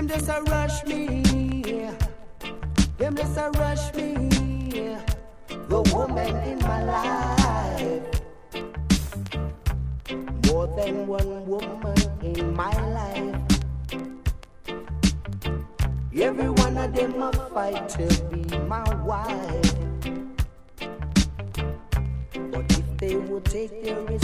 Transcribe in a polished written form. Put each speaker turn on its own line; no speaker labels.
Them just a rush me. Them just a rush me. The woman in my life. More than one woman in my life. Every one of them a fight to be my wife. But if they would take their